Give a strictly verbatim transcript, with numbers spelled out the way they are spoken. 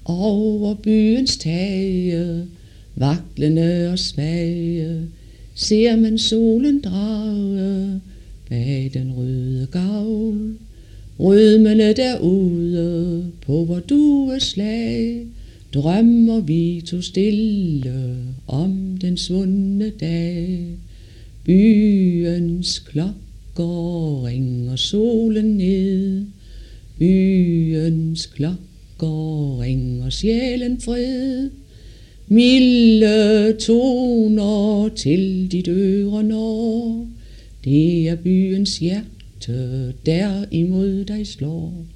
over byens tage, vaklende og svage, ser man solen drage bag den røde gavl. Rødmende derude på vor dueslag, drømmer vi to stille om den svundne dag. Byens klokker ringer solen ned, byens klokker ringer sjælen fred. Milde toner til dit øre når, det er byens hjerte, der imod dig slår.